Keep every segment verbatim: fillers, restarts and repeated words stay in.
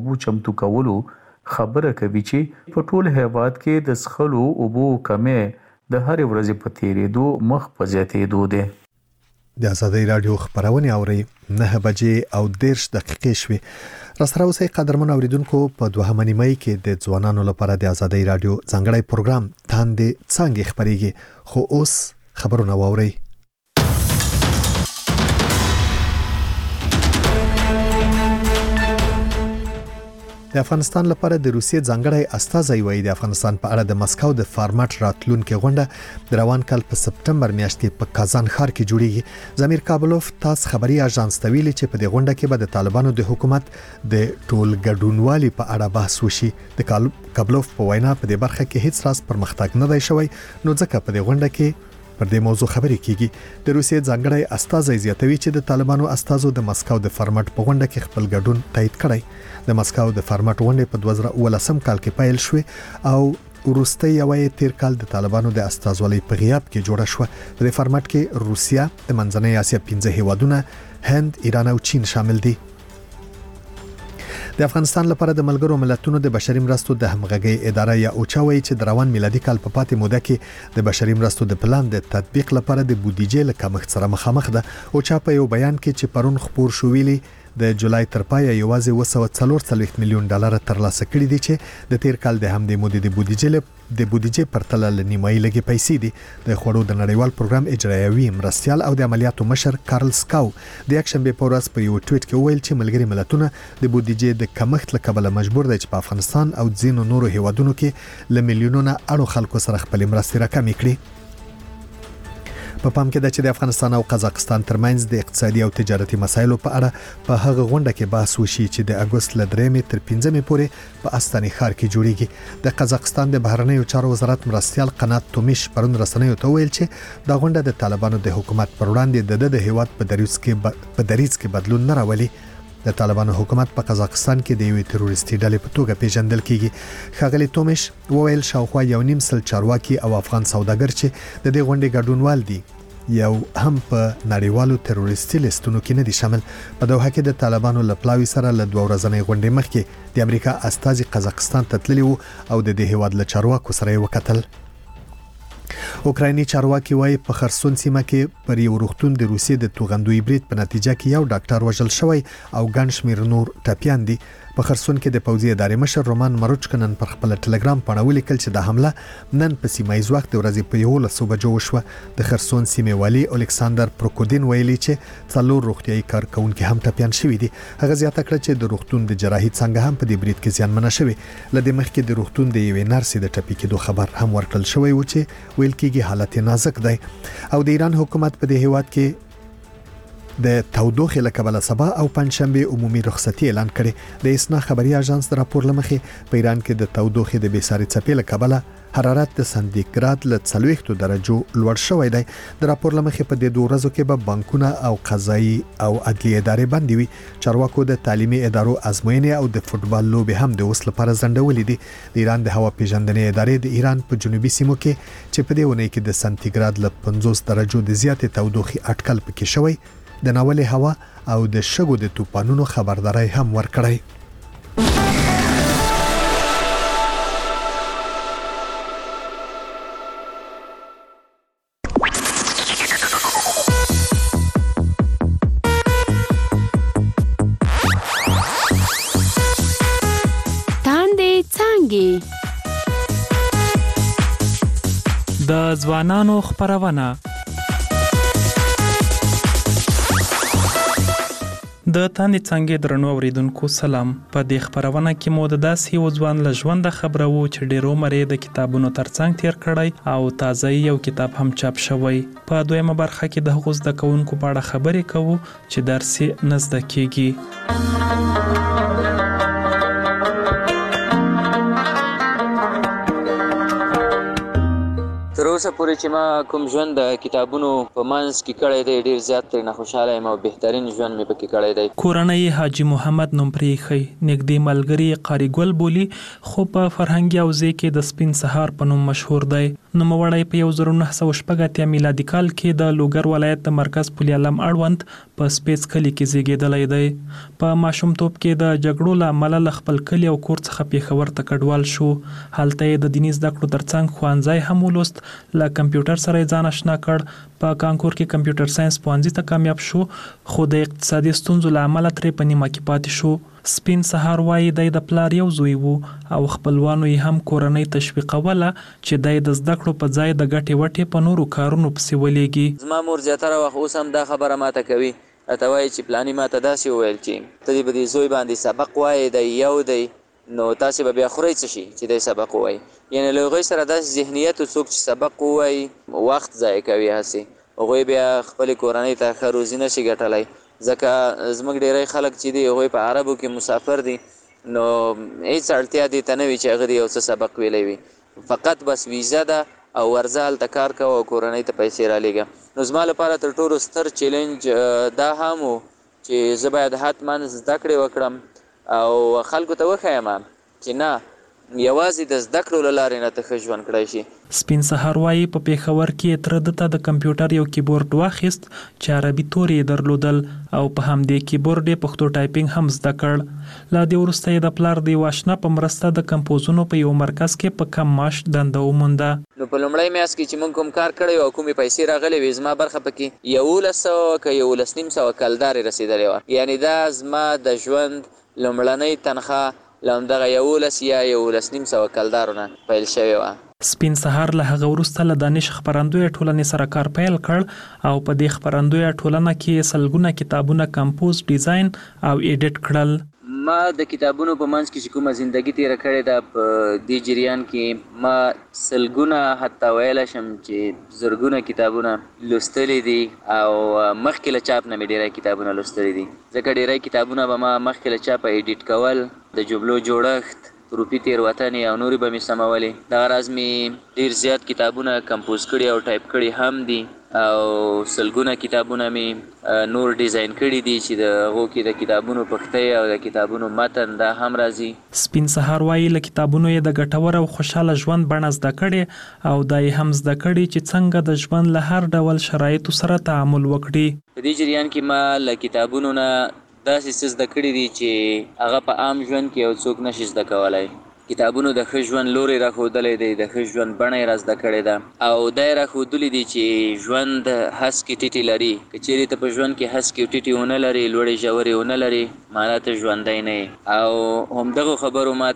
اوبو چمتو کولو خبره کوي چې په ټول هیواد کې د څښلو اوبو کمی د هرې ورځې په تیریدو مخ په زیاتېدو دی. د آزادۍ رادیو خبرونه اوري نه بجې او دېرش دقیقې شوي. راسره اوسئ قدرمن اوریدونکو، په دوهمه نیمه کې د ځوانانو لپاره د آزادۍ رادیو ځانګړی پروګرام تاندې څنګه خبريږي، خو اوس خبرونه واورئ. د افغانستان لپاره د روسیې ځانګړی استازی وایي د افغانستان په اړه د مسکو د فارمټ راتلونکو غونډه د روان کال په سپټمبر میاشت کې په کازان ښار کې جوړیږي. زمیر کابلوف تاس خبري اژانس ته ویلي چې په دې غونډه کې به د طالبانو د حکومت د ټول ګډونوالي په اړه بحث وشي. د کابلوف په وینا په دې برخه کې هیڅ راز پرمختګ نه دی شوی، نو ځکه په دې غونډه کې پر دې موضوع خبرې کیږي. د روسیې ځانګړی استازی زیاتوي چې د طالبانو استازو د مسکو د فارمټ په غونډه کې خپل ګډون تایید کړی. د مسکو د فارمټ غونډه په دوه زره اوولسم کال کې پیل شوه او وروسته یوې تیر کال د طالبانو د استازولۍ په غیاب کې جوړه شوه. په دې فارمټ کې روسیا، د منځنۍ اسیا پنځه هیوادونه، هند، ایران او چین شامل دي. د افغانستان لپاره د ملګرو ملتونو د بشري مرستو د همغږي اداره یا اوچا وایي چې د روان میلادي کال په پاتې موده کې د بشري مرستو د پلان د تطبیق لپاره د بودیجې له کمښت سره مخامخ ده. اوچا په یو بیان کې چې پرون خبر شو ویلي د جولای تر پایه یوازې اوه سوه څلور څلوېښت میلیون ډالر ترلاسه کړي دي چې د تیر کال د همدې مودې د بودیجې د بودیجې پرتله ل نیمایي لګي پیسې دي. د خوړو د نړیوال پروګرام اجرایوي مرستيال او د عملیاتو مشر کارل سکاو د یک شنبه په ورځ په یو ټویټ کې وویل چې ملګري ملتونه د بودیجې د کمښت له کبله مجبور دي چې په افغانستان او ځینو نورو هیوادونو کې ل میلیونونو اړو خلکو سره خپل مرستې راکمې کړي. په پام کې ده چې د افغانستان او قزاقستان ترمنځ د اقتصادي او تجارتي مسایلو په اړه په هغه غونډه کې بحث وشي چې د اگست ل درېمې تر پنځمې پورې په استاني ښار کې جوړیږي. د قزاقستان د بهرنیو چارو وزارت مرستيال قنات تومیش پرون رسنیو ته ویل چې دا غونډه د طالبانو د حکومت پر وړاندې د د هیواد په دریځ کې په دریځ کې بدلون نه راولي. د طالبانو حکومت په قزاقستان کې د یوې تروریستي ډلې په توګه پیژندل کیږي. ښاغلي تومیش وویل شاوخوا یو نیم سل چارواکي او افغان سوداګر چې د دې غونډې ګډونوال دي یو هم په نړیوالو تروریستي لیستونو کې نه دي شامل. په دوحه کې د طالبانو لپلاوي سره له دوه ورځې غونډې مخکې د امریکا استازي قزاقستان ته تللی وو او د دې هیواد له چارواکو سره وکتل. اوکرایني چارواکي وایي په خرسون سیمه کې پر یو روغتون د روسیې د توغندوی برید په نتیجه کې یو ډاکټر وژل شوی او ګڼ شمېر نور ټپیان دي. په خرسون کې د پوځي ادارې مشر رومان مروچکنن پر خپل ټلګرام باندې ولیکل چې د حمله نن په سیمایي وخت د ورځې په یولسو بجو وشوه. د خرسون سیمې والي الکساندر پروکودین ویلي چې څلور روغتيایي کارکونکو هم ټپیان شوي دي. هغه زیاته کړه چې د روغتون د جراحي څنګه هم په دې برید کې زیانمنه شوی. لدې مخکې د روغتون د یوې نرسې د ټپي کېدو خبر هم ورکړل شوی و چې ویل کېږي حالت نازک دی. او د ایران حکومت په دې هیواد کې د تودوخې له کبله سبا او پنځشنبه عمومي رخصتي اعلان کړي. د اسنا خبري اژانس د راپور لمخې په ایران کې د تودوخې د بیساري څپې له کبله حرارت د سانتیګراد له څلوېښتو درجو لوړ شوی دی. د راپور لمخې په دې دوه ورځو کې به بانکونه او قضایي او عدلي ادارې بندي وي. چارواکو د تعلیمي ادارو ازموینې او د فوتبال لوبې هم د اوس لپاره ځنډولې دي. د ایران د هوا پیژندنې ادارې د ایران په جنوبي سیمو کې چې په دې ونې کې د سانتیګراد له پنځوس درجو د زیاتې تودوخې اټکل پکې شوی د ناولې هوا او د شګو د توپانونو خبرداري هم ورکړی. تاندې څنګه د ځوانانو خبرونه د تاندې څنګه درنو اوریدونکو سلام. په دې خبرونه کې مو د داسې یو ځوان له ژوند خبرو چې ډیرو مری د کتابونو ترڅنګ تیر کړی او تازه یو کتاب هم چاپ شوی. په دویمه برخه کې د هغو زده کوونکو په اړه خبرې کوو چې درس یې نه زده کیږي. تر اوسه پورې چې ما کوم ژوند د کتابونو په منځ کې کړی دی ډېر زیات ترې خوشحاله یم او بهترین ژوند مې پکې کړی دی. کورنۍ حاجي محمد نوم پرېښی، نږدې ملګري قاري ګل بولي، خو په فرهنګي حوزې کې د سپین سهار په نوم مشهور دی. نوموړی په یو زر نهه سوه شپږ اتیا میلادي کال کې د لوګر ولایت د مرکز پل علم اړوند په سپیڅ کلي کې زیږېدلی دی. په ماشومتوب کې د جګړو له امله له خپل کلي او کور څخه پېښور ته کډوال شو. هلته یې د دیني زده کړو ترڅنګ ښوونځی هم ولوست. له کمپیوټر سره یې ځان اشنا کړ. په کانکور کې کمپیوټر ساینس پوهنځي ته کامیاب شو، خو د اقتصادي ستونزو له امله ترې په نیمه کې پاتې شو. سپین سهار وایي دی د پلار یو زوی وو او خپلوانو یې هم کورنۍ تشویقوله چې دی د زده کړو په ځای د ګټې وټې په نورو کارونو پسې ولېږي. زما مور زیاتره وخت اوس هم دا خبره ماته کوي، راته وایي چې پلاني ماته داسې وویل چې ته دې به دې زوی باندې سبق وایې دی یو دی نو تاسې به بیا خورئ څه شي چې دی سبق ووایي. یعنې له هغوی سره داسې ذهنیت څوک چې سبق ووایي وخت ضایع کوي، هسې هغوی بیا خپلې کورنۍ ته ښه روزي نشي ګټلی. ځکه زموږ ډیری خلک چې دي هغوی په عربو کې مسافر دي، نو هیڅ اړتیا دې ته نه وي چې هغه دې یو څه سبق ویلی وي، فقط بس ویزه ده او ورځه هلته کار کوه او کورنۍ ته پیسې رالیږه. نو زما لپاره تر ټولو ستر چیلنج دا هم و چې زه باید حتما زده کړې وکړم او خلکو ته وښیم چې نه یوازې د زده کړو له لارې نه ته ښه ژوند کړی شي. سپین سهار وایي په پېښور کې تره ده ته د کمپیوټر یو کیبورډ واخیست چې عربي تورې یې درلودل او په همدې کیبورډ یې پښتو ټایپینګ هم زده کړ. له دې وروسته یې د پلار د یو اشنا په مرسته د کمپوزونو په یو مرکز کې په کم معاش دنده ومونده. نو په لومړی میاشت کې چې موږ کوم کار کړی او کومې پیسې راغلې وې زما برخه پکې یولس سوه که یولس نیم سوه کلدارې رسېدلې وه. یعنې دا زما د ژوند لومړنۍ تنخواه له همدغه یولس یا یولس نیم سوه کلدارو نه پیل شوې وه. سپین سهار له هغه وروسته له دانش خپرندویه ټولنې سره کار پیل کړ او په دې خپرندویه ټولنه کې سلګونه کتابونه کمپوز، ډیزاین او ایډیټ کړل. ما د کتابونو په منځ کې چې کومه زندگی تیره کړې ده په دې جریان کې ما سلګونه حتی ویلی شم چې زرګونه کتابونه لوستلی دي او مخکې له چاپ نه مې ډېری کتابونه لوستلی دي، ځکه ډېری کتابونه به ما مخکې له چاپه ایډیټ کول، د جملو جوړښت، روپي تېروتنې او نورې به مې سمولې. دغه راز مې ډېر زیات کتابونه کمپوز کړي او ټایپ کړي هم دي او سلګونه کتابونه مې نور ډیزاین کړي دي چې د هغو کې د کتابونو پښتۍ او د کتابونو متن دا هم راځي. سپین سهار وایي له کتابونو یې د ګټور او خوشحاله ژوند بڼه زده کړې او دا یې هم زده کړي چې څنګه د ژوند له هر ډول شرایطو سره تعامل وکړي. په دې جریان کې ما له کتابونو نه داسې څه زده کړي دي چې هغه په عام ژوند کې یو څوک نشي زده کولی. کتابونو د ښه ژوند لوری راښودلی دی، د ښه ژوند بڼه یې را زده کړې ده او دا یې راښودلي دي چې ژوند هسکې ټیټې لري. که چیرې ته په ژوند کې هسکې ټیټې ونه لرې، لوړې ژورې ونه لرې، معنا ته ژوندی نه یې. او همدغو خبرو ما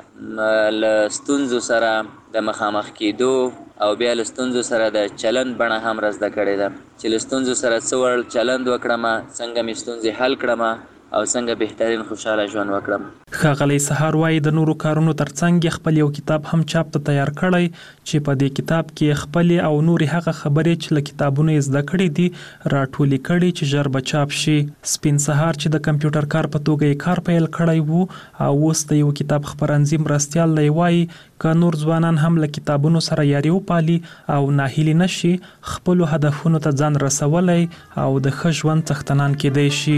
ته له ستونزو سره د مخامخ کېدو او بیا له ستونزو سره د چلند بڼه هم را زده کړې ده چې له ستونزو سره څه ډول چلند وکړم، څنګه مې ستونزې حل کړم او څنګه بهترین خوشحاله ژوند وکړم. ښاغلی سهار وایي د نورو کارونو ترڅنګ یې خپل یو کتاب هم چاپ ته تیار کړی چې په دې کتاب کې خپلې او نورې هغه خبرې چې له کتابونو یې زده کړي دي راټولې کړي چې ژر به چاپ شي. سپین سهار چې د کمپیوټر کار په توګه یې کار پیل کړی وو او اوس د یو کتاب خپرندوی مرستیال دی وایي که نور ځوانان هم له کتابونو سره یاري وپالي او ناهیلي نشي، خپلو هدفونو ته ځان رسولی او د ښه ژوند څښتنان کیدی شي.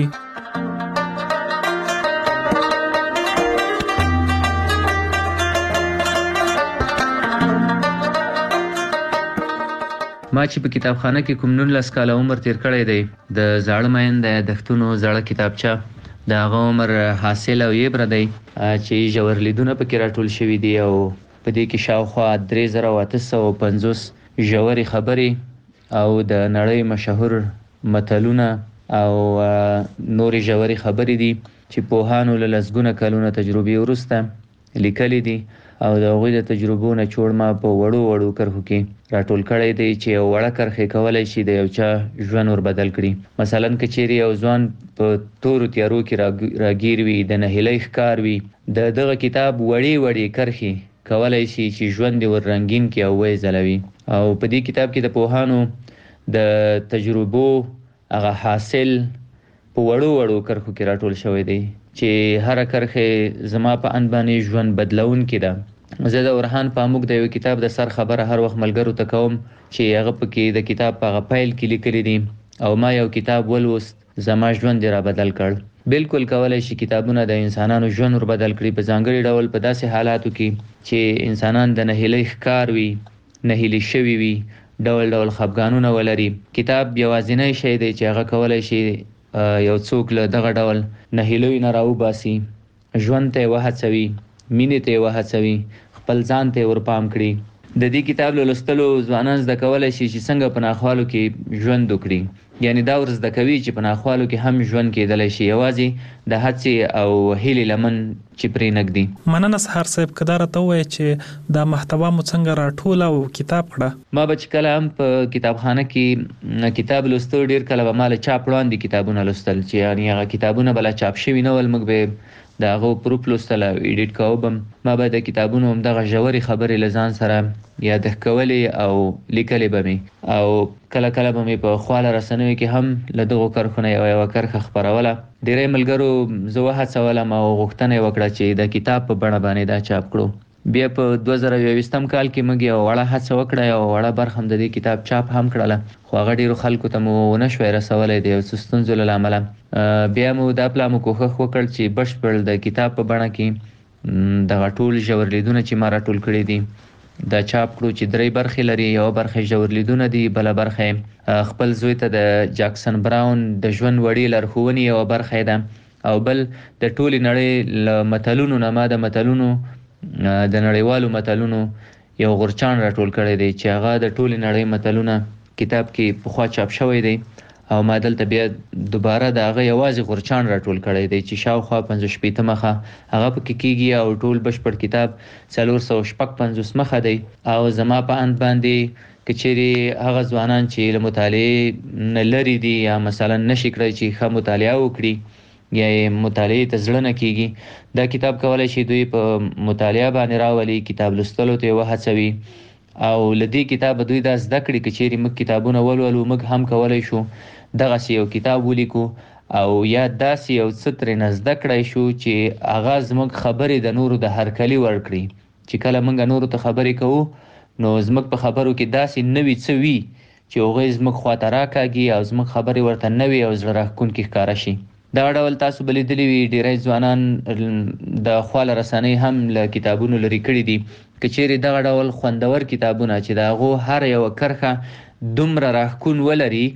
ما چې په کتابخانه کې کوم نولس کاله عمر تیر کړی دی، د زاړه مین د یادښتونو زړه کتابچه د هغه عمر حاصل او یبره دی چې ژور لیدونه پکې راټول شوي دي او په دې کې شاوخوا درې زره او اته سوه پنځوس ژورې خبرې او د نړۍ مشهور متلونه او نورې ژورې خبرې دي چې پوهانو له لسګونه کلونه تجربې وروسته لیکلي دي او د هغوی د تجربو نه چوړ ما په وړو وړو کرښو کې راټول کړی دی چې یو وړه کرښې کولی شي د یو چا ژوند ور بدل کړي. مثلا که چیرې یو ځوان په تورو تیارو کې راګیر وي، د نهیلۍ ښکار وي، د دغه کتاب وړې وړې کرښې کولی شي چې ژوند یې ور رنګین کړي او ویې ځلوي. او په دې کتاب کې د پوهانو د تجربو هغه حاصل په وړو وړو کرښو کې راټول شوی دی چې هر کرښه زما په ان باندې ژوند بدلون کې ده. زه د ورهان پاموک د یو کتاب د سر خبره هر وخت ملګرو ته کوم چې هغه پکې د کتاب په هغه پیل کې لیکلي دي او ما یو کتاب ولوست زما ژوند را بدل کړ. بالکل کولای شي کتابونه د انسانانو ژوند ور بدل کړي په ځانګړي ډول په داسې حالاتو کې چې انسانان د نهیلۍ ښکار وي، نهیلي شوي وي، ډول ډول خفګانونه ولري. کتاب یوازینی شی دی چې هغه کولای شي یو څوک له دغه ډول نهیلیو نه راوباسي، ژوند ته وهڅوي، مینې ته وهڅوي، خپل ځان ته ورپام کړي. د دې کتاب له لوستلو ځوانان زده کولی شي چې څنګه په ناخوالو کې ژوند وکړي. یعنی دا ور زده کوي چې په ناخوالو کې هم ژوند کېدلی شي، یوازې د هڅې او هیلې لمن چې پرې نږدي. مننه سهار صاحب، که دا راته ووایې چې دا محتوا مو څنګه راټوله او کتاب کړه؟ ما به چې کله هم په کتابخانه کې کتاب لوستو، ډېر کله به ما له چاپ وړاندې کتابونه لوستل چې یعنې هغه کتابونه به لا چاپ شوي نه ول، موږ به د هغو پروف لوستل او ایډیټ کوو به. ما به د کتابونو همدغه ژورې خبرې له ځان سره یادښت کولې او لیکلې به مې، او کله کله به مې په خواله رسنیو کې هم له دغو کرښو نه یوه یوه کرښه خپروله. ډېری ملګرو زه وهڅولم او غوښتنه یې وکړه چې د کتاب په بڼه باندې دا چاپ کړو. بیا په دوه زره یوویشتم کال کې موږ یوه وړه هڅه وکړه، یوه وړه برخه هم د دې کتاب چاپ هم کړله، خو هغه ډېرو خلکو ته مو ونه شوی رسولی د یو څه ستونزو له امله. بیا مو دا پلا مو کوښښ وکړ چې بشپړ د کتاب په بڼه کې دغه ټول ژور لیدونه چې ما راټول کړي دي دا چاپ کړو، چې درې برخې لري. یوه برخه ژور لیدونه دي، بله برخه خپل زوی ته د جاکسن براون د ژوند وړې لارښوونې یوه برخه ده، او بل د ټولې نړۍ له متلونو نه ما د متلونو د نړیوالو متلونو یو غورچاڼ راټول کړی دی چې هغه د ټولې نړۍ متلونه کتاب کې پخوا چاپ شوی دی، او ما دلته بیا دوباره د هغه یوازې غورچاڼ راټول کړی دی چې شاوخوا پنځه شپېته مخه هغه پکې کېږي، او ټول بشپړ کتاب څلور سوه شپږ پنځوس مخه دی. او زما په اند باندې که چیرې هغه ځوانان چې له مطالعې نه لرې دي یا مثلا نشي کړی چې ښه مطالعه وکړي یا یې مطالعې ته زړه نه کېږي، دا کتاب کولی شي دوی په مطالعه باندې راولي، کتاب لوستلو ته یې وهڅوي، او له دې کتابه دوی دا زده کړي که چیرې موږ کتابونه ولولو موږ هم کولی شو دغسې یو کتاب ولیکو، او یا داسې یو څه ترېنه زده کړی شو چې هغه زموږ خبرې د نورو د هرکلي وړ کړي. چې کله موږ نورو ته خبرې کوو نو زموږ په خبرو کې داسې نوي څه وي چې هغوی زموږ خواته راکاږي او زموږ خبرې ورته نوې او زړه راښکونکې ښکاره شي. دا ډول تاسو به لیدلي وي ډېری ځوانان د خواله رسنۍ هم له کتابونو لرې کړي دي. که چیرې دغه ډول خوندور کتابونه چې د هغو هر یوه کرښه دومره راښکون ولري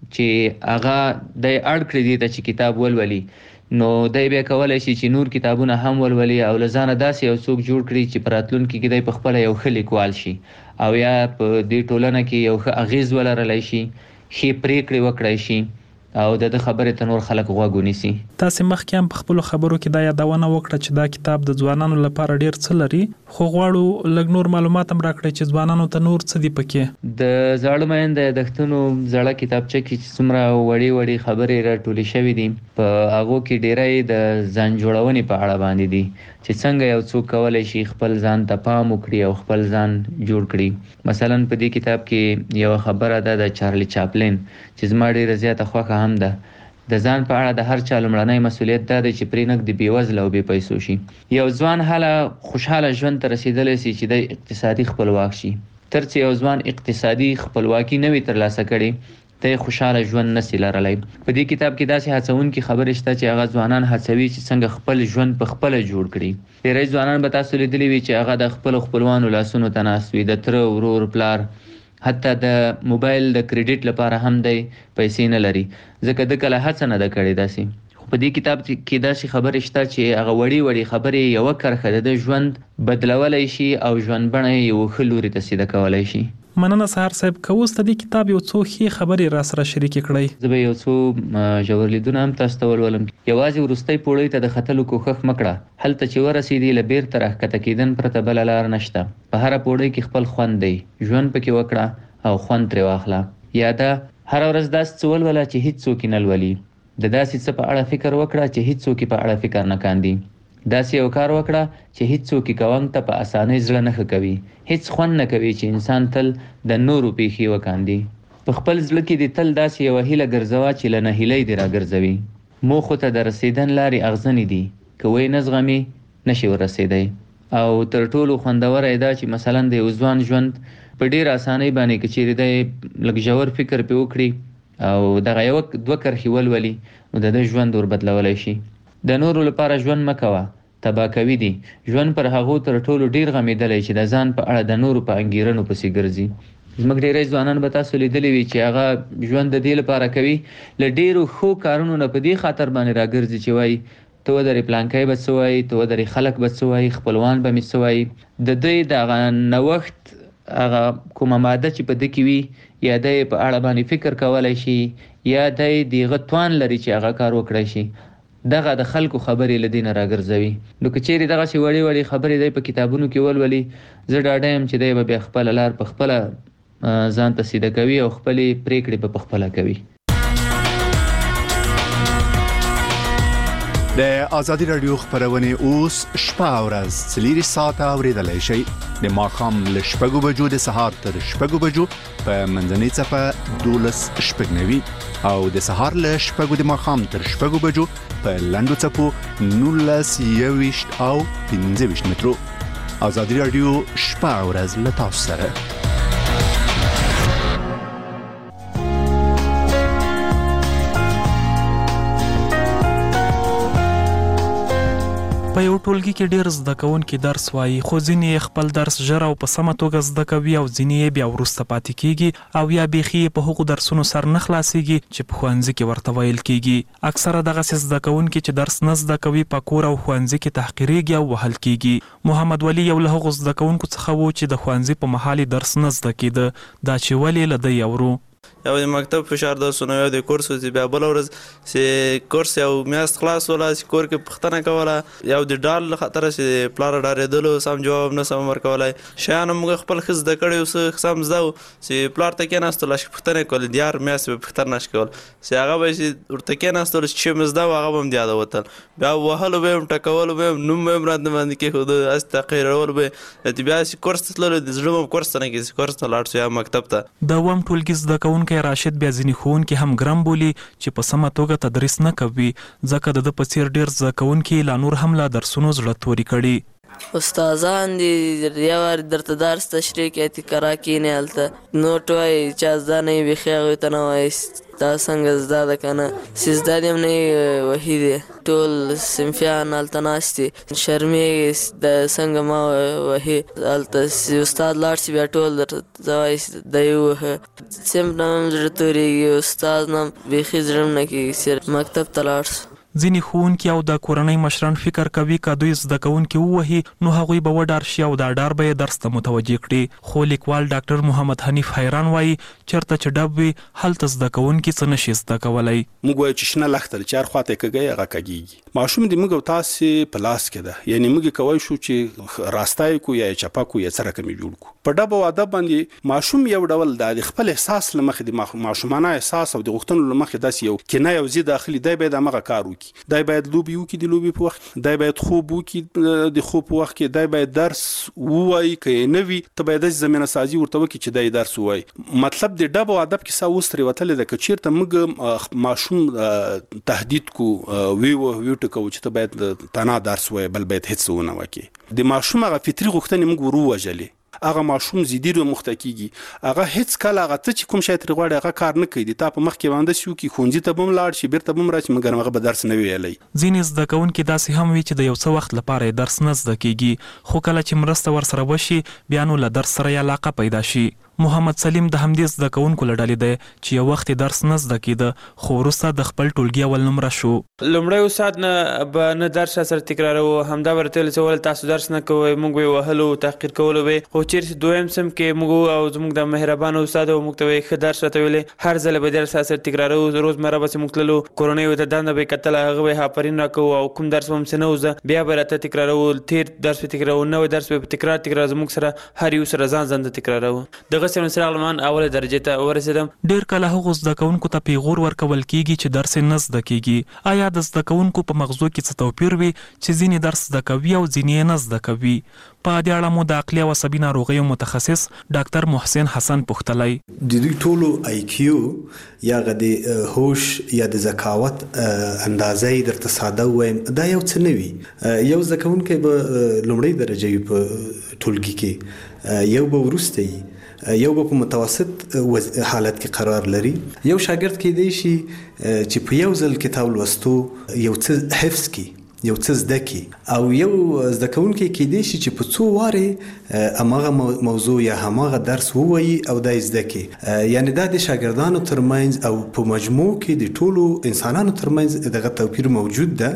چې هغه دی اړ کړي دي ته چې کتاب ولولي، نو دی بیا کولی شي چې نور کتابونه هم ولولي او له ځانه داسې یو څوک جوړ کړي چې په راتلونکي کې دی پخپله یو ښه لیکوال شي، او یا په دې ټولنه کې یو ښه اغېز ولرلی شي، ښې پرېکړې وکړی شي، او د د خبرې ته نور خلک غوږ ونیسي. تاسې مخکې هم په خپلو خبرو کې دا یادونه وکړه چې دا کتاب د ځوانانو لپاره ډېر څه لري، خو غواړو لږ نور معلومات هم راکړئ چې ځوانانو ته نور څه دي پکې. د زاړه مینده یادښتونو زړه کتابچه کې چې څومره وړې وړې خبرې راټولې شوي دي، په هغو کې ډېری د ځان جوړونې په اړه باندې دي چې څنګه یو څوک کولی شي خپل ځان ته پام وکړي او خپل ځان جوړ کړي. مثلا په دې کتاب کې یوه خبره ده د چارلی چاپلین چې زما ډېره زیاته خوښه هم ده. د ځان په اړه د هر چا لومړنی مسؤلیت دا دی چې پرې نږدې بېوزله او بې پیسو شي. یو ځوان هله خوشحاله ژوند ته رسېدلی سي چې دی اقتصادي خپلواک شي. تر څه یو ځوان اقتصادي خپلواکي نه وي ترلاسه کړې ته خوشحاله ژوند نسي لرلی. په دې کتاب کې داسې هڅونکې خبرې شته چې هغه ځوانان هڅوي چې څنګه خپل ژوند په خپله جوړ کړي. ډېری ځوانان به تاسو لیدلي وي چې هغه د خپلو خپلوانو لاسونو ته ناست وي، د تره، ورور، پلار، حتی د موبایل د کریډیټ لپاره هم دی پیسې نه لري، ځکه ده کله هڅه نه ده کړې داسې. خو په دې کتاب کې داسې خبرې شته چې هغه وړې وړې خبرې یوه کرښه د ده ژوند بدلولی شي او ژوند بڼه یې یوه ښه لوري ته سیده کولی شي. مننه سهار صاحب، که اوس د دې کتاب یو څو ښې خبرې را سره شریکې کړئ. زه به یو څو ژور لیدونه هم تاسو ته ولولم. یوازې وروستۍ پوړۍ ته د ختلو کوښښ مه کړه، هلته چې ورسېدې له بیرته راښکته کېدن پرته بله لار نشته. په هره پوړۍ کې خپل خوند دی، ژوند پکې وکړه او خوند ترې واخله. یا دا هره ورځ داسې څه ولوله چې هیڅ څوک یې نه لولي، د داسې څه په اړه فکر وکړه چې هیڅ څوک یې په اړه فکر نه کاندي، داسې یو کار وکړه چې هیڅ څوک یې کوونک ته په اسانۍ زړه نه ښه کوي، هیڅ خوند نه کوي چې انسان تل د نورو پیښې وکاندي. په خپل زړه کې دې تل داسې یوه هیله ګرځوه چې له نهیلۍ دې راګرځوي. موخو ته د رسېدن لارې اغزنې دي، که ویې نه زغمې نشي ورسېدی. او تر ټولو خوندوره دا چې مثلا د یو ځوان ژوند په ډیر اسانۍ باندې که چیرې دی لږ ژور فکر پې وکړي او دغه یو دوه کرښې ولولي نو د ده ژوند ور بدلولی شي. د نورو لپاره ژوند مه کوه، تباه کوي دي. ژوند پر هغو تر ټولو ډیر غمیدلی چې د ځان په اړه د نورو په انګیرنو پسې ګرځي. زموږ ډیری ځوانان به تاسو لیدلی وي چې هغه ژوند د دې لپاره کوي له ډیرو ښو کارونو نه په دې خاطر باندې راګرځي چې وایي ته ودرې پلانکی به څه وایي، ته ودرې خلک به څه وایي، خپلوان به مې څه وایي. د دوی د هغه نوښت هغه کومه ماده چې په ده کې وي یا دی په اړه باندې فکر کولی شي یا دی د هغه توان لري چې هغه کار وکړی شي، دغه د خلکو خبرې له دې نه راګرځوي. نو که چیرې دغسې وړې وړې خبرې دی په کتابونو کې ولولي، زه ډاډه یم چې دی به بیا خپله لار په خپله ځان ته سیده کوي او خپلې پرېکړې به په خپله کوي. د آزادي رادیو خبرونه اوس شپه او ورځ څلور ساعته اوریدلای شئ. د ماښام له شپږو بجو د سهار تر شپږو بجو په منځنۍ څپه دولس شپږ نوي او د سهار له شپږو د ماښام تر شپږو بجو په لنډو څپو نولس یوویشت او پنځه ویشت مترو. آزادي رادیو شپه او ورځ له تاسو سره. په یو ټولګي کې ډېر زده کوونکي درس وایي، خو ځینې خپل درس ژر او په سمه توګه زده کوي او ځینې یې بیا وروسته پاتې کیږي او یا بیخي په هغو درسونو سر نه خلاصیږي چې په ښوونځي کې ورته ویل کیږي. اکثره دغسې زده کوونکي چې درس نه زده کوي په کور او ښوونځي کې تحقیریږي او وهل کیږي. محمد ولی یو له هغو زده کوونکو څخه و چې د ښوونځي په مهال درس نه زده کیده. دا چې ولې له دی اورو یو د مکتب فشار درسونه، یو د کورس چې بیا بله ورځ چې کورس یو میاشت خلاص وله چې کور کې پوښتنه کوله، یو د ډار له خطره چې پلاره ډارېدلو سم جواب نه سم ورکولی. شیان موږ خپل ښه زده کړی څه سم زده و چې پلار ته کېناستلو چې پوښتنه یې کولې، د یار میاشتې به پوښتنه نشي کولی چې هغه به چې ورته کېناستلو چې څه مې زده و هغه به هم د یاده وتل. بیا وهلو به یې هم ټکولو به یې هم نوم به یې هم راته باندې کېښوده، هسې تحقیرولو به یې. بیا چې کورس ته تللو د زړه به هم کورس ته نه کېږي، کورس ته لاړ شو یا مکتب ته. د اووم ټولګي زده کوونکی راشد بیا ځینې ښوونکي هم ګرم بولي چې په سمه توګه تدریس نه کوي، ځکه د ده په څېر ډېر زده کوونکي لا نور هم له درسونو زړه توري کړي. استادان دي یو وار درته درس تشریح کوي تکرار کینې هلته نوټ وایي چا زده نه وي بیخي هغوی ته نه وایي دا څنګه زده ده که نه چې زده دې هم نه وي وهي دی. ټول صنفیان هلته ناست دي شرمېږي د څنګه ما وهي، هلته چې استاد لاړ شي بیا ټول درته وایي دی ووهه. صنف نه هم زړه تورېږي، استاد نه هم بیخي زړه هم نه کېږي چې مکتب ته لاړ شو. ځینې ښوونکي او د کورنۍ مشران فکر کوي که دوی زده کوونکي ووهي نو هغوی به وډار شي او دا ډار به یې درس ته متوجه کړي. خو لیکوال ډاکټر محمد حنیف حیران وایي چېرته چې ډب وي هلته زده کوونکي څه نشي زده کولی. موږ وایو چې شنه لښته ده چې هر خوا ته یې کږی هغه کږېږي. ماشوم د موږ او تاسې په لاس کې ده، یعنې موږ یې کولی شو چې راسته یې کړو یا یې چپه کړو یا څه رقم یې جوړ کړو. په ډب او ادب باندې ماشوم یو ډول د خپل احساس له مخې د ماشومانه احساس او د غوښتنو له مخې داسې یو کینه یو ضد داخلي دی باید همغه کار وکړي. دی باید لوبې وکړي د لوبې په وخت، دی باید خوب وکړي د خوب په وخت کې، دی باید درس ووایي که یې نه وي ته باید داسې زمینه سازي ورته وکړي چې دی درس ووایي. مطلب د ډب او ادب کیسه اوس ترې وتلې ده که چېرته موږ ماشوم تهدید کو ویو ویوټکو چې ته باید تنها درس ووایي بل باید هېڅ ونه وکړي، د ماشوم هغه فطري غوښتنې موږ ور ووژلې. هغه ماشوم زیدي رو مخته کیږي، هغه هیڅ کله هغه ته چې کوم شی ترې غواړي هغه کار نه کوي. تا په مخ کې باندې شو کې ښوونځي ته به هم لاړ شي بیرته به هم راشي مګر هغه به درس نه ویلی. ځینې زده کوونکي داسې هم وي چې د یو څه وخت لپاره یې درس نه زده کیږي، خو کله چې مرسته ورسره وشي بیا نو له درس سره یې علاقه پیدا شي. محمد سلیم د همدې زده کوونکو له ډلې دی چې یو وخت درس نه زده کیده خو وروسته د خپل ټولګي اول نمره شو. لومړی استاد نه به نه درس سره تکراروه، همدا به راته ویل چې ولې تاسو درس نه کوئ، موږ به یې وهلو تحقیر کولو به. خو چېرې چې دویم صنف کې موږ او زموږ د مهربانه استاد موږ ته وایي ښه درس راته ویلی، هر ځله به درس سره تکراروو، روزمره به چې موږ تللو کورنیو ته دنده به یې کتله، هغه به یې آفرین راکوو او کوم درس به هم څه نه و زده بیا به راته تکراروو، تېر درس به تکراروو، نوی درس به په تکرار تکرار زموږ سره هر یو سره ځان ځان ته تکراروو. د دغه سم سره علمان اوله درجه ته ورسېدم. ډیر کله هغه زده کوونکو ته پیغور ورکول کیږي چې درس نه زده کیږي. آیا د زده کوونکو په مغزو کې څه توپیر وي چې ځینې درس زده کوي او ځینې نه زده کوي؟ په دې اړه مو د عقلي او عصبي ناروغیو متخصص ډاکټر محسن حسن پوښتلی. د دوی ټولو آی کیو یا د هوش یا د ذکاوت اندازې درته ساده وایم دا یو څه نه وي. یو زده کوونکی به لومړۍ درجه وي په ټولګي کې، یو به وروسته وي، یو به په متوسط حالت کې قرار لري. یو شاګرد کېدای شي چې په یو ځل کتاب لوستو یو څه حفظ کړي، یو څه زده کی، او یو زده کوونکی کېدای شي چې په څو واره هماغه موضوع یا هماغه درس ووایي او دا زده کی. یعنی دا د شاګردانو ترمنځ او په مجموع کې د ټولو انسانانو ترمنځ دغه توپیر موجود ده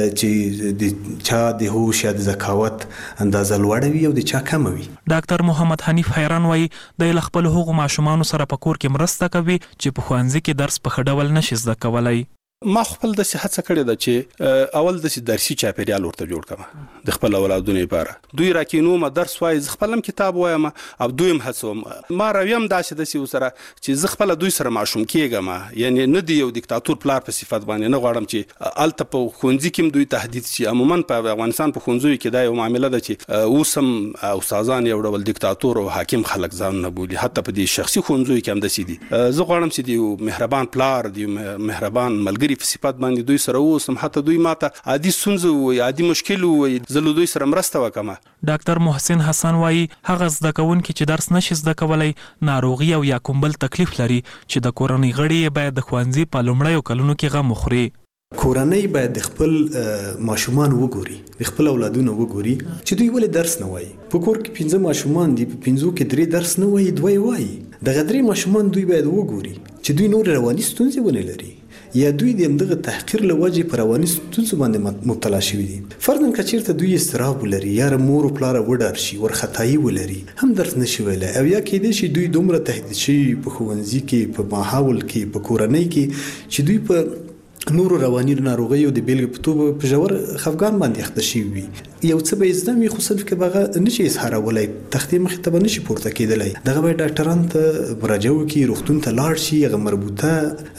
چې د چا د هوش یا د ذکاوت اندازه لوړه وي او د چا کمه وي. ډاکټر محمد حنیف حیران وایي د خپل هغو ماشومانو سره په کور کې مرسته کوي چې په ښوونځي کې درس په ښه ډول نشي زده کولی. ما خپل د هڅه کړې ده چې اول د درسي چاپیریال ورته جوړ کړم د خپل اولادونو لپاره. دوی راکینو ما درس وایي، زه خپل هم کتاب وایم او دویم هڅوم. ما راویم داسې د سی سره چې زه خپل دوی سره ماشوم کېږم، یعنی نه دی یو دیکتاتور پلار په صفت باندې نه غواړم چې الته په ښوونځي کې دوی تهدید شي. عموما په افغانستان په ښوونځیو کې دا یو معامله ده چې اوسم استادان یو ډول دیکتاتور او حاکم خلک ځان نه بولي. حتی په دې شخصي ښوونځیو کې هم داسې دي. زه غواړم چې دی مهربان پلار، دی مهربان ملګری په صفات باندې دوی سره اوسم، حتی دوی ماته عادي ستونزه وي، عادي مشکل وي، زه له دوی سره مرسته وکم. ډاکټر محسن حسن وایي هغه زده کوونکي چې درس نشي زده کولی ناروغي او یا کوم بل تکلیف لري چې د کورنۍ غړي باید د ښوونځي په لومړیو کلونو کې غم وخوري. کورنۍ باید د خپل ماشومان وګوري، د خپل اولادونو وګوري چې دوی ولې درس نه وایي. په کور کې پنځه ماشومان دي، په پنځو کې درې درس نه وایي، دوی وایي. دغه درې ماشومان دوی باید وګوري چې دوی نور رواني ستونزې ونه لري یا دوی د همدغه تحقیر له وجې په رواني ستونزو باندې مبتلا شوي دي. فرضاً که چېرته دوی اضطراب ولري یا مور او پلاره وډار شي، وارخطایي ولري، هم درس نشي ویلی، او یا کېدای شي دوی دومره تهدید شوي په ښوونځي کې، په ماحول کې، په کورنۍ کې چې دوی په نورو رواني ناروغیو د بیلګې په توګه په ژور خفګان باندې اخته شوي وي. یو څه به زده وي خو صرف کې به هغه نشي اظهارولی، تختې مخې ته به نشي پورته کېدلی. دغه باید ډاکټرانو ته مراجعه وکړي، روغتون ته لاړ شي، هغه مربوطه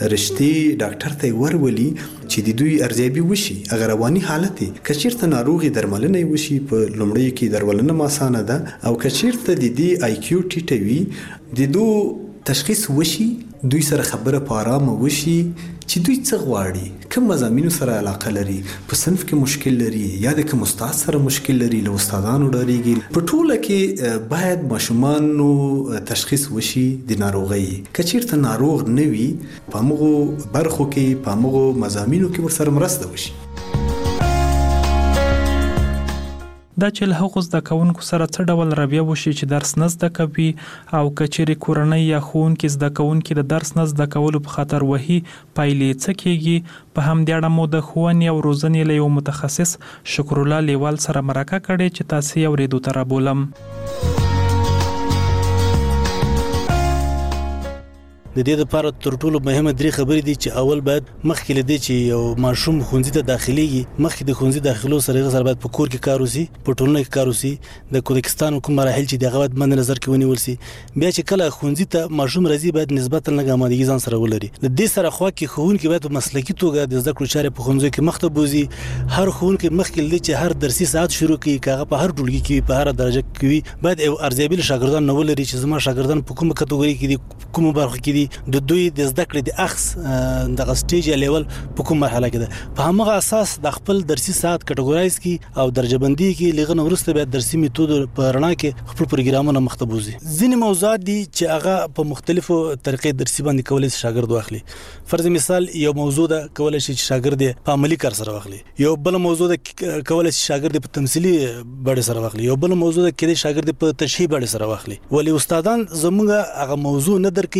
رشتې ډاکټر ته یې ورولي چې د دوی ارزیابي وشي، هغه رواني حالت یې. که چېرته ناروغي درملنه یې وشي په لومړیو کې درملنه هم اسانه ده، او که چېرته د دې آی کیو ټیټه وي د دو تشخیص وشي، دوی سره خبره په آرامه وشي چې دوی څه غواړي، کوم مضامینو سره علاقه لري، په صنف کې مشکل لري یا د کوم استاد سره مشکل لري، له استادانو ډاریږي. په ټوله کې باید ماشومانو تشخیص وشي د ناروغۍ. که چېرته ناروغ نه وي په همغو برخو کې، په همغو مضامینو کې ورسره مرسته وشي. دا چې له هغو زده کوونکو سره څه ډول رویه وشي چې درس نه زده کوي، او که چیرې کورنۍ یا ښوونکي زده کوونکي د درس نه زده کولو په خاطر وهي، پایلې څه کیږي؟ په همدې اړه مو د ښوونې او روزنې له یو متخصص شکرالله لیوال سره مرکه کړې چې تاسې یې اورېدو ته رابولم. د دې لپاره تر ټولو مهمه درې خبرې دي چې اول باید مخکې له دې چې یو ماشوم ښوونځي ته داخليږي، مخکې د ښوونځي داخلو سره هغه سره باید په کور کې کار وشي، په ټولنه کې کار وشي، د کوزاکستان کوم مراحل چې دغه باید مد نظر کې ونیول شي. بیا چې کله ښوونځي ته ماشوم راځي باید نسبتا لږ آمادګي ځان سره ولري. د دې سره خو کې ښوونکي باید په مسلکي توګه د زده کړو چارې په ښوونځي کې مخ ته بوزي. هر ښوونکي مخکې له چې هر درسي ساعت شروع کړي، کاغه په هر ټولګي کې په هر درجه کې وي، باید ارزیابي شاګردان نه ولري چې زما شاګردان په کومه کټګوري کې دي، کومه برخه کې دي، د دوی د زده کړې د اخص د سټیج یا لیول په کوم مرحله کې ده. په همغه اساس د خپل درسي ساعت کټګورایز کی او درجه بندي کې لغنه ورسته به درسي میتود په رڼا کې خپل پروګرامونه مختبوزي. ځینې موضوعات دي چې هغه په مختلفو طریقې درسي باندې کولای شي شاګرد واخلي. فرض مثال یو موضوع ده کولای شي شاګرد په عملی کار سره واخلي، یو بل موضوع ده کولای شي شاګرد په تمثيلي بڼه سره واخلي، یو بل موضوع ده کله شاګرد په تشریحي بڼه سره واخلي. ولی استادان زموږ هغه موضوع نه درکې چې شاګرد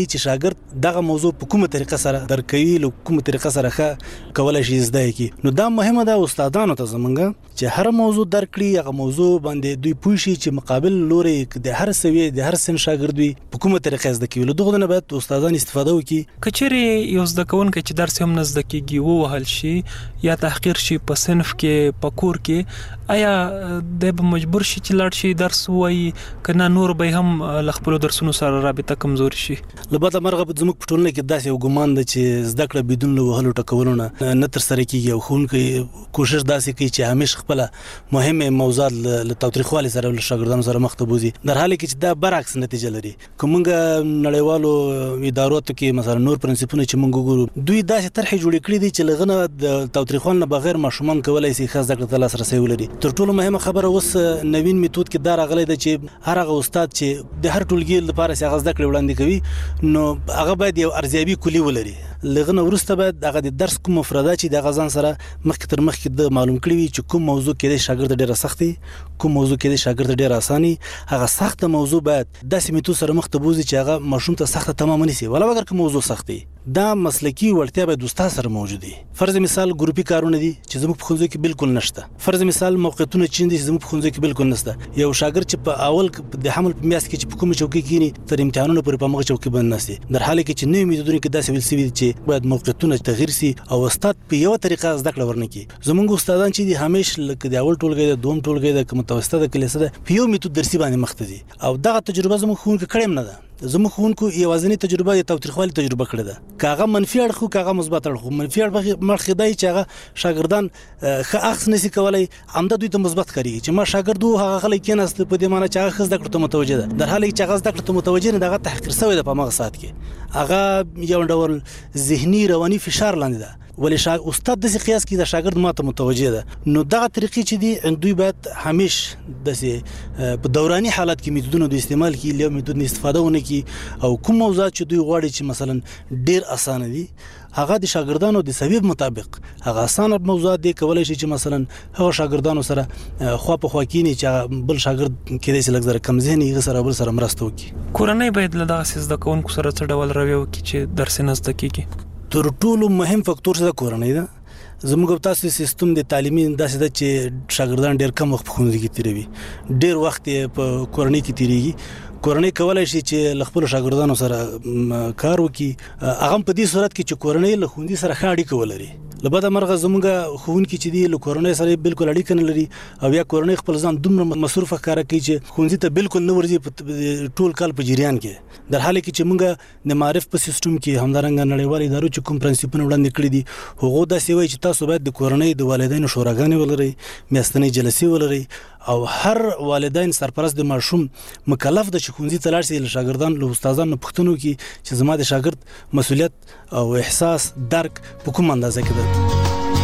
شاګرد دغه موضوع په کومه طریقه سره درکوي له کومه طریقه سره ښه کولای شي زده کړي. نو دا مهمه ده استادانو ته زمونږ چې هر موضوع درکړي هغه موضوع باندې دوی پوه شي چې مقابل لوري د هر سوي د هر سن شاګرد وي په کومه طریقه زده کوي. له دغه نه باید استادان استفاده وکړي. کچېرې یو زده کوونکی چې درس هم نه زده کېږي ووهل شي یا تحقیر شي په صنف کې په کور کې، آیا دی به مجبور شي چې لاړ شي درس ووایي که نه نور به هم له خپلو درسونو سره رابطه کمزوري شي؟ له بده مرغه زموږ په ټولنه کې داسې یو ګمان ده چې زده کړه بدون له وهلو ټکولو نه نه ترسره کېږي او ښوونکی کوشش داسې کوي چې همیشه خپله مهمه موضوعات له تاوتریخوالي سره له شاګردانو سره مخ ته بوځي، در حاله کې چې دا برعکس نتیجه لري. که موږ نړیوالو ادارو ته کې مثلا نور پرنسپونه چې موږ وګورو دوی داسې طرحې جوړې کړې دي چې له غنه د تاوتریخوالي نه بغیر ماشومان کولی شي ښه زده کړه ته لاسرسی ولري. تر ټولو مهمه خبره اوس نوین میتود کې دا راغلی ده چې هر هغه استاد چې د هر ټولګي لپاره چې هغه زده کړې وړاندې کوي نو هغه باید یو ارزیابي کلي ولري. لغه نه وروسته باید هغه د درس کوم مفردات چې د غزان سره مخکې تر مخکې د معلوم کړی وي چې کوم موضوع کې د شاګرد ډیره سختي کوم موضوع کې د شاګرد ډیره اساني، هغه سخته موضوع باید داسې میتود سره مخ ته بوزي چې هغه ماشوم ته سخته تمام نشي ولا اگر کوم موضوع سختي. دا مسلکی وړتیا باید استاد سره موجود وي. فرض مثال ګروپي کارونه دي چې زموږ په ښوونځي کې بالکل نشته. فرض مثال موقعیتونه چې دي زموږ په ښوونځي کې بالکل نشته. یو شاګرد چې په اول د حمل په میاشت کې چې په کومه چوکۍ کېني تر امتحانونو پورې په هغه چوکۍ باندې نشي، در حاله کې چې نوې میتودونه کې داسې ویل شوي چې باید موقعیتونه تغیر سي او استاد په یو طریقه زده کړه ورنکړي. زموږ استادان چې دي همیشه لکه د اول ټولګي د دوم ټولګي د متوسطه د کلیسه ده په یو میتود درسي باندې مخ ته دي او دغه تجربه زموږ ښوونکي کړې نه ده. زموږ ښوونکو یوازینی تجربه د تاوتریخوالي تجربه کړې ده. که هغه منفي اړخ خو که هغه مثبت اړخ خو منفي اړخ مخې دی چې هغه شاګردان ښه اخذ نشي کولی، همدا دوی ته مثبت ښکارېږي چې ما شاګرد و هغه غلی کېناست په دې معنی چې هغه ښه زده کړو ته متوجه ده، در حاله کې چې هغه زده کړو ته متوجه نه ده هغه تحقیر شوی ده په هماغه ساعت کې، هغه یو ډول ذهني رواني فشار لاندې ده. ولې شا استاد داسې قیاس کوي د شاګرد ماته متوجه ده. نو دغه طریقې چې دي دوی باید همیشه داسې په دوراني حالت کې میتودونو د استعمال کړي، له میتود نه استفاده ونه کړي او کوم موضوعات چې دوی غواړي چې مثلا ډیر اسانه دي هغه د شاګردانو د سبب مطابق هغه اسانه موضوعات دي کولای شي چې مثلا هغه شاګردانو سره خوا په خوا کینی چې بل شاګرد کېدای شي لږ زره کم ذهني هغه سره بل سره مرسته وکړي. کورنۍ باید له دغه زده کوونکو سره څه ډول رویه وکړي چې درس نه زده کېږي؟ تر ټولو مهم فکتور څه کورنۍ ده. زموږ تاسو سیستم د تعلیمي داسې ده چې شاګردان ډیر کم وخت په ښوونځي کې تیروي، ډیر وخت په کورنۍ کې تیریږي. کورنۍ کولای شي چې له خپل شاګردانو سره کار وکړي، هغه په دې صورت کې چې کورنۍ له ښوونځي سره ښه اړیکه ولري. له بده مرغه زموږ ښوونکي چې دي له کورنۍ سره بالکل اړیکه نه لري او یا کورنۍ خپل ځان دومره مصروف ښکاره کوي چې ښوونځي ته بالکل نه ورځي ټول کال په جریان کې، در حاله کې چې موږ د معرف په سیستم کې همدارنګه نړیوال ادارو چې کوم پرنسپونه وړاندې کړي دي هغه داسې وایي چې تاسو باید د کورنۍ د والدینو شوراګانې ولرئ، میاشتنۍ جلسې ولرئ او هر والدین سرپرست د ماشوم مکلف ده چې ښوونځي ته لاړ شي، له شاګردان له استادانو پوښتنه وکړي چې زما د شاګرد مسؤلیت او احساس درک په کوم اندازه کې ده.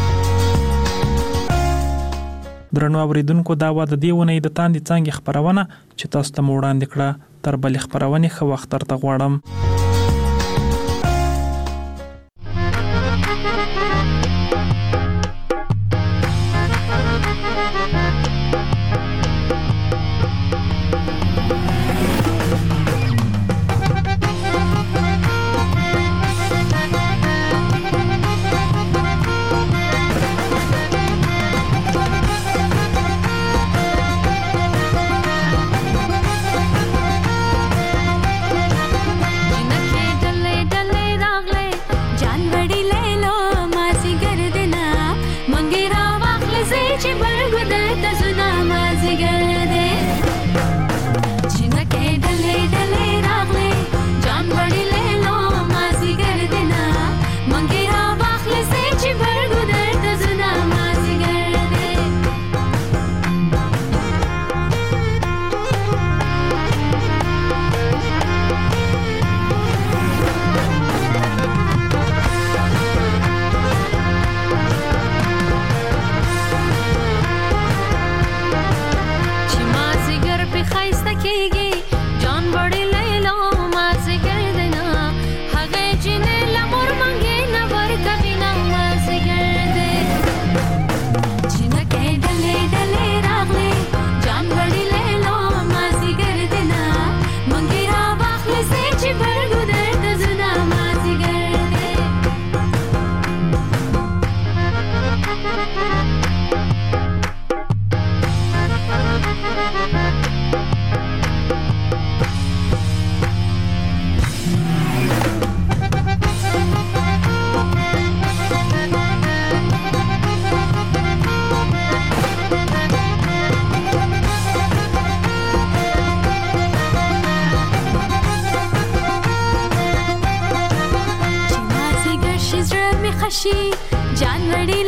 درنو اوریدونکو دا و د دې ونې د تاندې څانګې خپرونه چې تاسو ته مو وړاندې کړه. تر بلې خپرونې ښه وخت درته غواړم. جنت راشي جان وړي